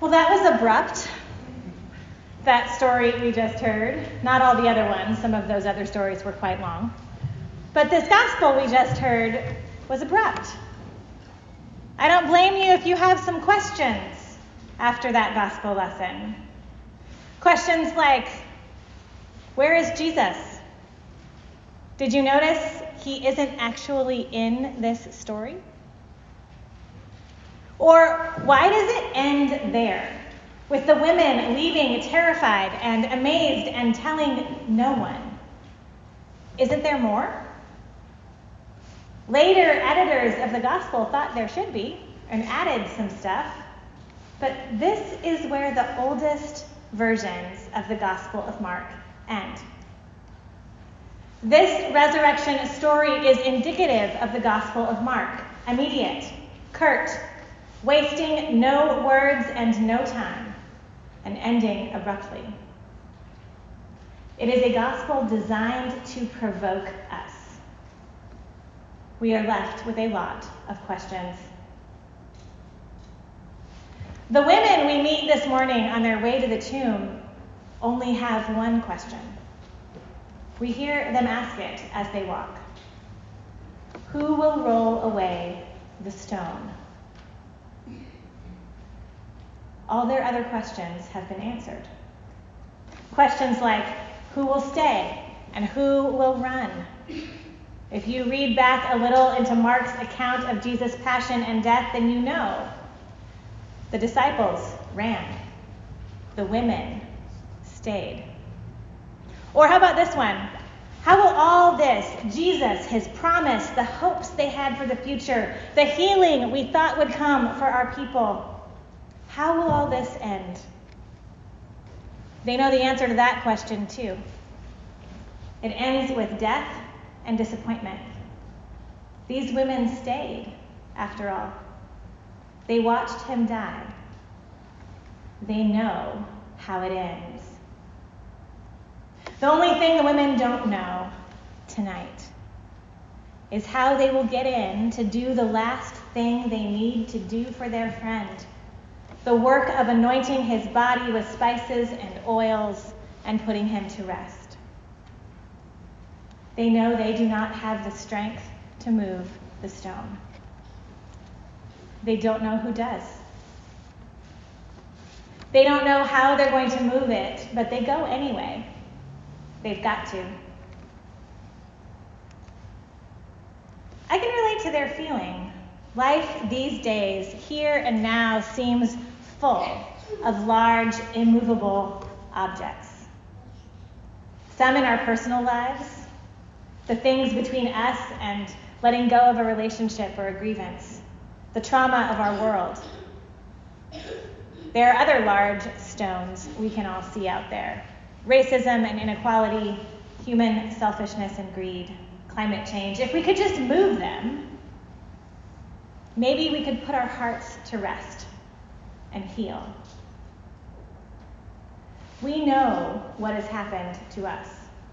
Well, that was abrupt, that story we just heard. Not all the other ones. Some of those other stories were quite long. But this gospel we just heard was abrupt. I don't blame you if you have some questions after that gospel lesson. Questions like, where is Jesus? Did you notice he isn't actually in this story? Or why does it end there, with the women leaving terrified and amazed and telling no one? Isn't there more? Later editors of the gospel thought there should be and added some stuff, but this is where the oldest versions of the Gospel of Mark end. This resurrection story is indicative of the Gospel of Mark, immediate, curt, wasting no words and no time, and ending abruptly. It is a gospel designed to provoke us. We are left with a lot of questions. The women we meet this morning on their way to the tomb only have one question. We hear them ask it as they walk. Who will roll away the stone? All their other questions have been answered. Questions like, who will stay and who will run? If you read back a little into Mark's account of Jesus' passion and death, then you know. The disciples ran. The women stayed. Or how about this one? How will all this, Jesus, his promise, the hopes they had for the future, the healing we thought would come for our people, how will all this end? They know the answer to that question too. It ends with death and disappointment. These women stayed, after all. They watched him die. They know how it ends. The only thing the women don't know tonight is how they will get in to do the last thing they need to do for their friend, the work of anointing his body with spices and oils and putting him to rest. They know they do not have the strength to move the stone. They don't know who does. They don't know how they're going to move it, but they go anyway. They've got to. I can relate to their feeling. Life these days, here and now, seems full of large, immovable objects. Some in our personal lives, the things between us and letting go of a relationship or a grievance, the trauma of our world. There are other large stones we can all see out there. Racism and inequality, human selfishness and greed, climate change. If we could just move them, maybe we could put our hearts to rest and heal. We know what has happened to us.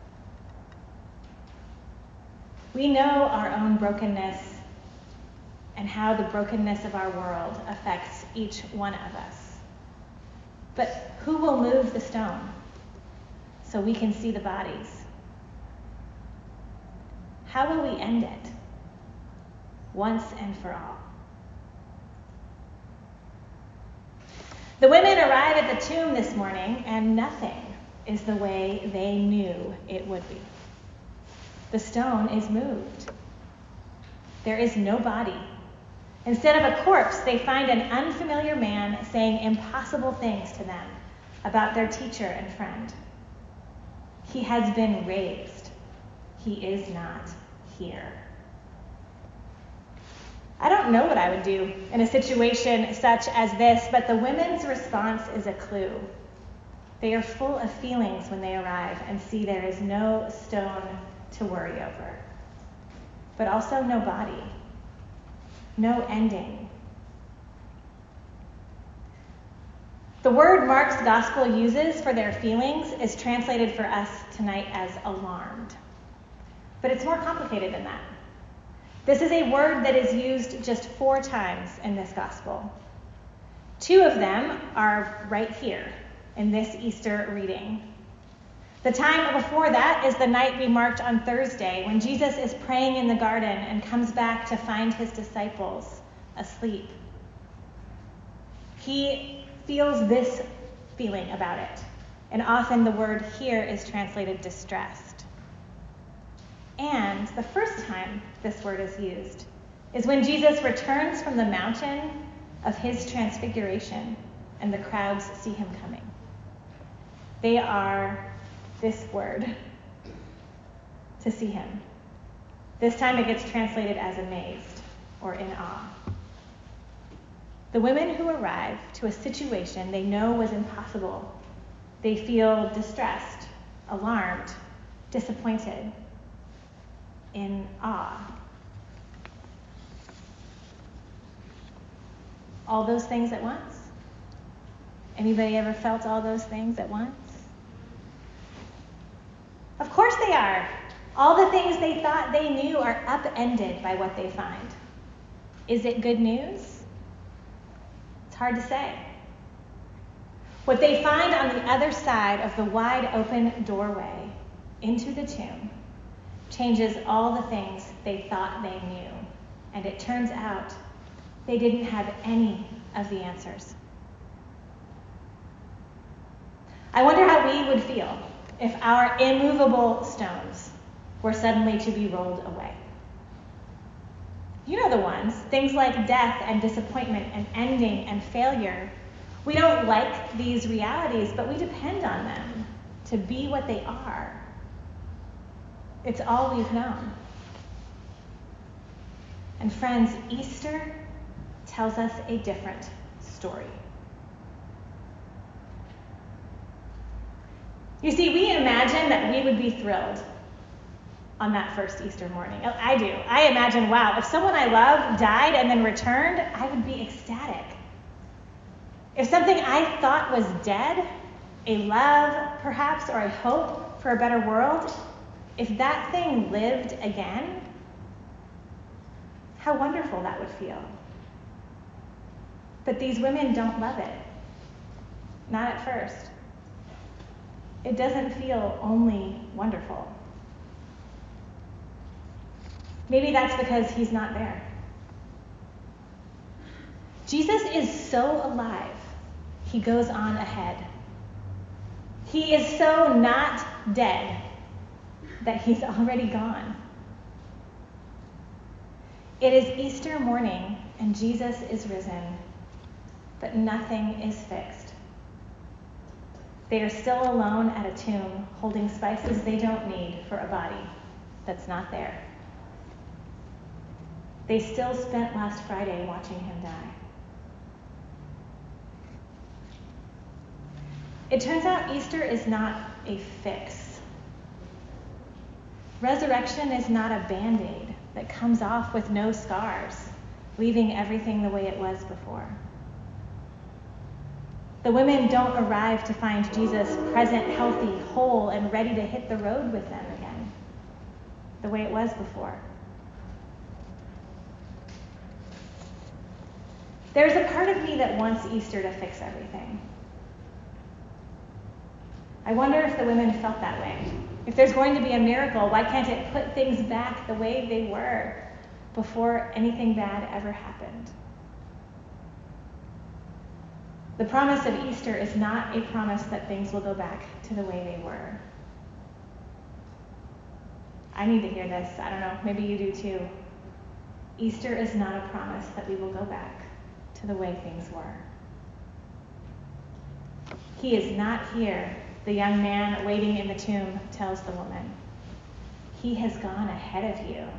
We know our own brokenness and how the brokenness of our world affects each one of us. But who will move the stone so we can see the bodies? How will we end it once and for all? The women arrive at the tomb this morning, and nothing is the way they knew it would be. The stone is moved. There is no body. Instead of a corpse, they find an unfamiliar man saying impossible things to them about their teacher and friend. He has been raised. He is not here. I don't know what I would do in a situation such as this, but the women's response is a clue. They are full of feelings when they arrive and see there is no stone to worry over, but also no body, no ending. The word Mark's gospel uses for their feelings is translated for us tonight as alarmed. But it's more complicated than that. This is a word that is used just 4 times in this gospel. Two of them are right here in this Easter reading. The time before that is the night we marked on Thursday, when Jesus is praying in the garden and comes back to find his disciples asleep. He feels this feeling about it, and often the word here is translated distressed. And the first time this word is used is when Jesus returns from the mountain of his transfiguration and the crowds see him coming. They are this word, to see him. This time it gets translated as amazed or in awe. The women who arrive to a situation they know was impossible, they feel distressed, alarmed, disappointed, in awe. All those things at once? Anybody ever felt all those things at once? Of course they are. All the things they thought they knew are upended by what they find. Is it good news? It's hard to say. What they find on the other side of the wide open doorway into the tomb changes all the things they thought they knew. And it turns out they didn't have any of the answers. I wonder how we would feel if our immovable stones were suddenly to be rolled away. You know the ones, things like death and disappointment and ending and failure. We don't like these realities, but we depend on them to be what they are. It's all we've known. And friends, Easter tells us a different story. You see, we imagine that we would be thrilled on that first Easter morning. I do. I imagine, wow, if someone I love died and then returned, I would be ecstatic. If something I thought was dead, a love perhaps, or a hope for a better world, if that thing lived again, how wonderful that would feel. But these women don't love it. Not at first. It doesn't feel only wonderful. Maybe that's because he's not there. Jesus is so alive, he goes on ahead. He is so not dead that he's already gone. It is Easter morning and Jesus is risen, but nothing is fixed. They are still alone at a tomb, holding spices they don't need for a body that's not there. They still spent last Friday watching him die. It turns out Easter is not a fix. Resurrection is not a Band-Aid that comes off with no scars, leaving everything the way it was before. The women don't arrive to find Jesus present, healthy, whole, and ready to hit the road with them again, the way it was before. There's a part of me that wants Easter to fix everything. I wonder if the women felt that way. If there's going to be a miracle, why can't it put things back the way they were before anything bad ever happened? The promise of Easter is not a promise that things will go back to the way they were. I need to hear this. I don't know, maybe you do too. Easter is not a promise that we will go back to the way things were. He is not here, the young man waiting in the tomb tells the woman. He has gone ahead of you.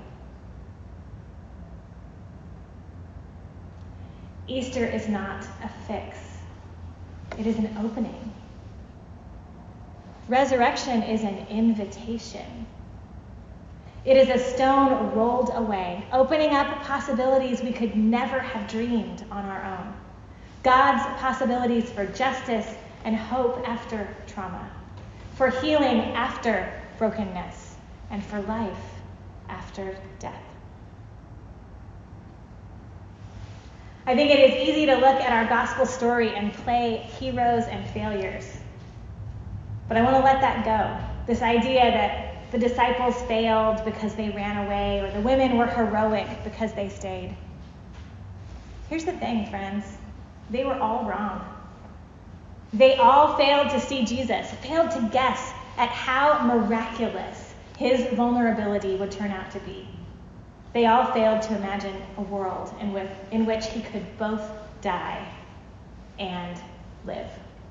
Easter is not a fix. It is an opening. Resurrection is an invitation. It is a stone rolled away, opening up possibilities we could never have dreamed on our own. God's possibilities for justice and hope after trauma, for healing after brokenness, and for life after death. I think it is easy to look at our gospel story and play heroes and failures. But I want to let that go. This idea that the disciples failed because they ran away, or the women were heroic because they stayed. Here's the thing, friends. They were all wrong. They all failed to see Jesus, failed to guess at how miraculous his vulnerability would turn out to be. They all failed to imagine a world in which he could both die and live.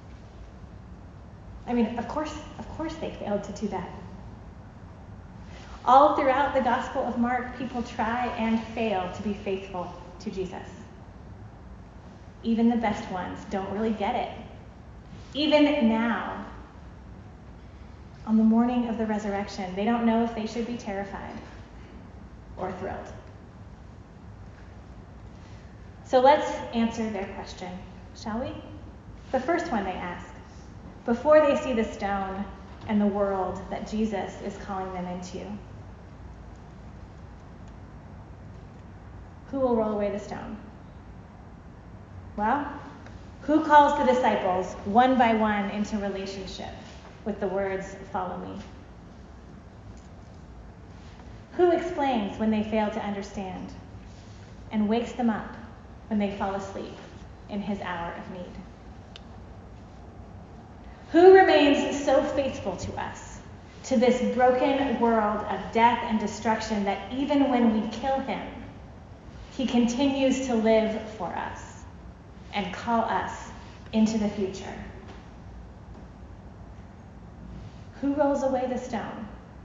I mean, of course they failed to do that. All throughout the Gospel of Mark, people try and fail to be faithful to Jesus. Even the best ones don't really get it. Even now, on the morning of the resurrection, they don't know if they should be terrified or thrilled. So let's answer their question, shall we? The first one they ask, before they see the stone and the world that Jesus is calling them into. Who will roll away the stone? Well, who calls the disciples one by one into relationship with the words, "Follow me"? Who explains when they fail to understand and wakes them up when they fall asleep in his hour of need? Who remains so faithful to us, to this broken world of death and destruction, that even when we kill him, he continues to live for us and call us into the future? Who rolls away the stone?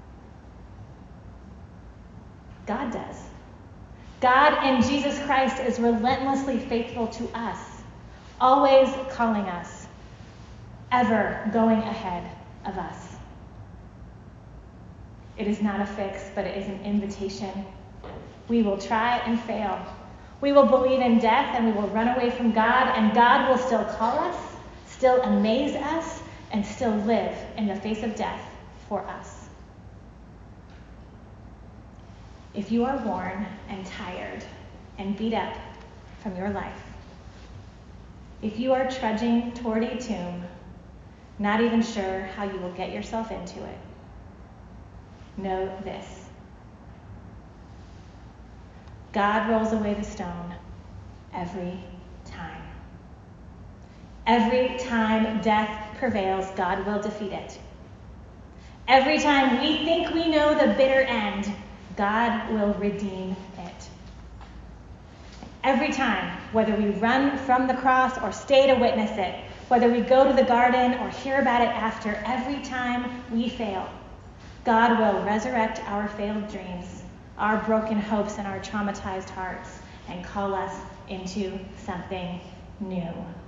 God does. God in Jesus Christ is relentlessly faithful to us, always calling us, ever going ahead of us. It is not a fix, but it is an invitation. We will try and fail. We will believe in death and we will run away from God, and God will still call us, still amaze us, and still live in the face of death for us. If you are worn and tired and beat up from your life, if you are trudging toward a tomb, not even sure how you will get yourself into it, know this. God rolls away the stone every time. Every time death prevails, God will defeat it. Every time we think we know the bitter end, God will redeem it. Every time, whether we run from the cross or stay to witness it, whether we go to the garden or hear about it after, every time we fail, God will resurrect our failed dreams, our broken hopes, and our traumatized hearts, and call us into something new.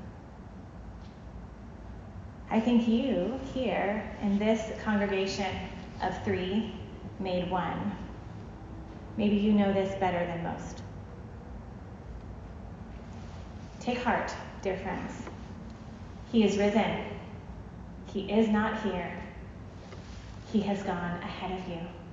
I think you here in this congregation of 3 made one. Maybe you know this better than most. Take heart, dear friends. He is risen. He is not here. He has gone ahead of you.